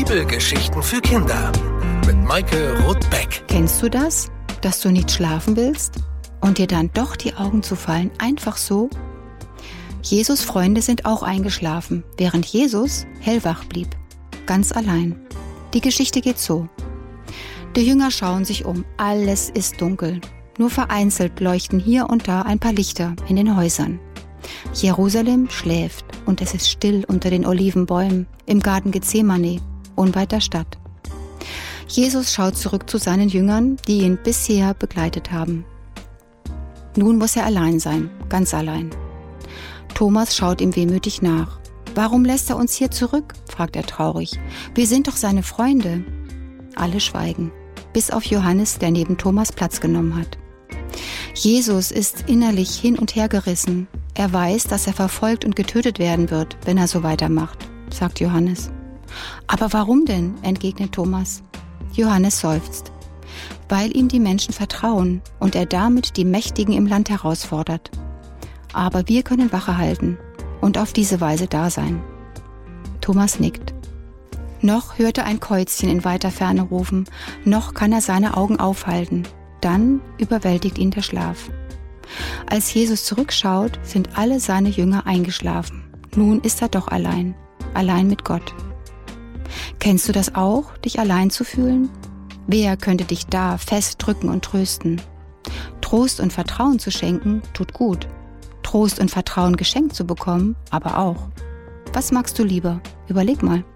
Bibelgeschichten für Kinder mit Maike Roth-Beck. Kennst du das, dass du nicht schlafen willst und dir dann doch die Augen zufallen, einfach so? Jesus' Freunde sind auch eingeschlafen, während Jesus hellwach blieb, ganz allein. Die Geschichte geht so. Die Jünger schauen sich um, alles ist dunkel. Nur vereinzelt leuchten hier und da ein paar Lichter in den Häusern. Jerusalem schläft und es ist still unter den Olivenbäumen im Garten Gethsemane, unweit der Stadt. Jesus schaut zurück zu seinen Jüngern, die ihn bisher begleitet haben. Nun muss er allein sein, ganz allein. Thomas schaut ihm wehmütig nach. »Warum lässt er uns hier zurück?« fragt er traurig. »Wir sind doch seine Freunde.« Alle schweigen, bis auf Johannes, der neben Thomas Platz genommen hat. Jesus ist innerlich hin und her gerissen. Er weiß, dass er verfolgt und getötet werden wird, wenn er so weitermacht, sagt Johannes. »Aber warum denn?« entgegnet Thomas. Johannes seufzt. »Weil ihm die Menschen vertrauen und er damit die Mächtigen im Land herausfordert. Aber wir können Wache halten und auf diese Weise da sein.« Thomas nickt. Noch hört er ein Käuzchen in weiter Ferne rufen, noch kann er seine Augen aufhalten. Dann überwältigt ihn der Schlaf. Als Jesus zurückschaut, sind alle seine Jünger eingeschlafen. Nun ist er doch allein mit Gott. Kennst du das auch, dich allein zu fühlen? Wer könnte dich da fest drücken und trösten? Trost und Vertrauen zu schenken, tut gut. Trost und Vertrauen geschenkt zu bekommen, aber auch. Was magst du lieber? Überleg mal.